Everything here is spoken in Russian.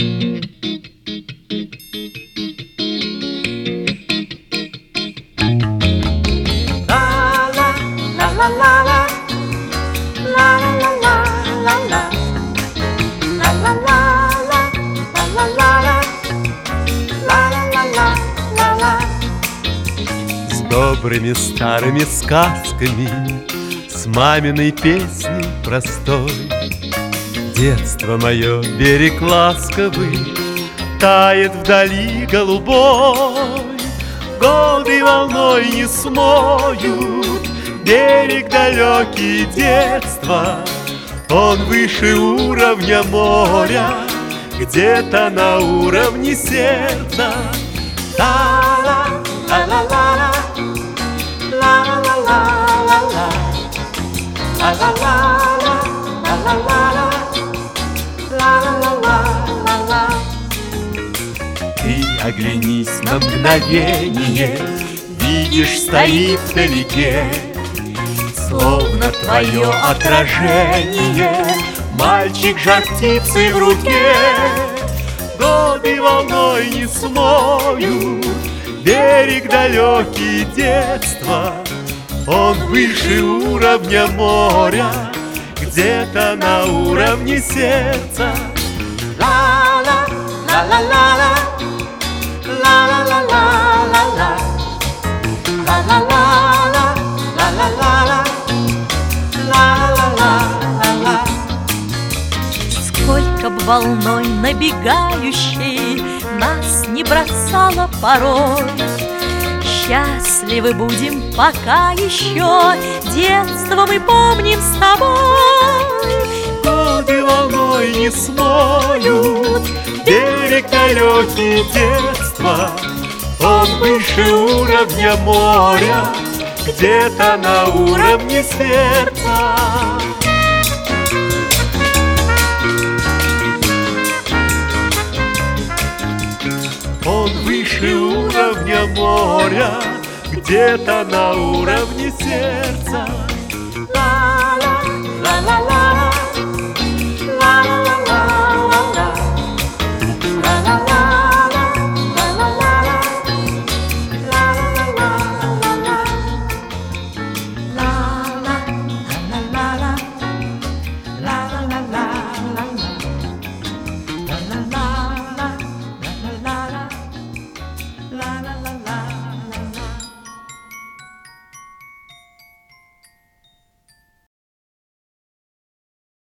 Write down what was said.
С добрыми старыми сказками, с маминой песней простой, детство мое, берег ласковый, тает вдали голубой. Годы волной не смоют берег далекий детства. Он выше уровня моря, где-то на уровне сердца. Ла-ла, ла-ла-ла-ла, ла-ла-ла-ла-ла, ла-ла-ла-ла, ла-ла-ла-ла, ла-ла-ла-ла-ла. Ты оглянись на мгновение, видишь, стоит вдалеке, словно твое отражение, мальчик жар птицы в руке. Годы волной не смоют берег далекий детства. Он выше уровня моря, где-то на уровне сердца. Ла-ла, ла-ла-ла-ла, ла-ла-ла-ла-ла-ла, ла-ла-ла-ла, ла-ла-ла-ла, ла-ла-ла-ла-ла. Сколько б волной набегающей нас не бросало порой, счастливы будем пока еще, детство мы помним с тобой. Годы волной не смоют берег далекий детства. Он выше уровня моря, где-то на уровне сердца. Он выше уровня моря, где-то на уровне сердца. Ла-ла, ла-ла-ла.